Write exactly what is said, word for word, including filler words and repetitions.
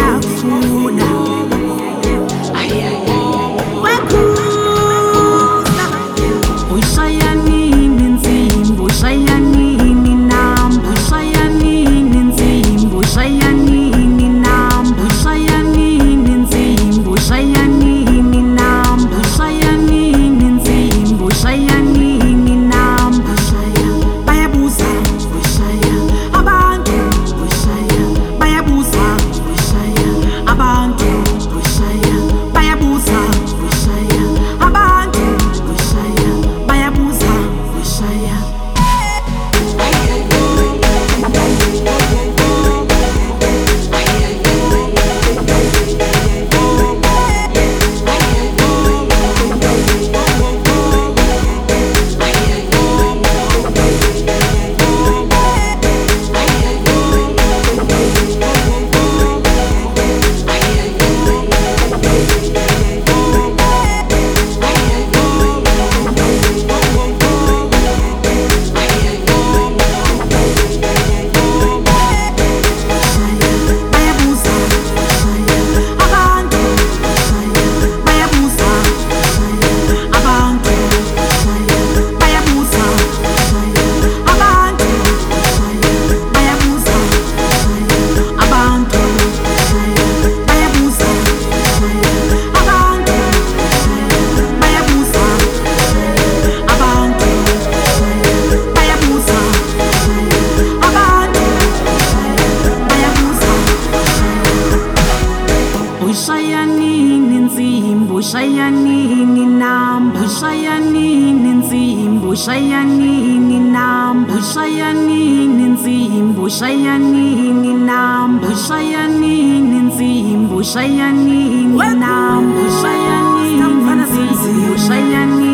ngiyakufuna wekhuza uyishaya nini insimbi uyishaya nini namba uyishaya nini insimbi uyishaya nini namba uyishaya nini insimbi uyishaya nini namba uyishaya nini insimbi uyishaya nini namba bayabuza uyishaya abantu uyishaya bayabuza uyishaya abantu uyishaya bayabuza uyishaya abantu uyishaya bayabuza uyishaya uyishaya nini insimbi uyishaya nini namba uyishaya nini insimbi uyishaya nini namba uyishaya nini insimbi uyishaya nini namba uyishaya nini insimbi uyishaya nini namba uyishaya nini insimbi uyishaya nini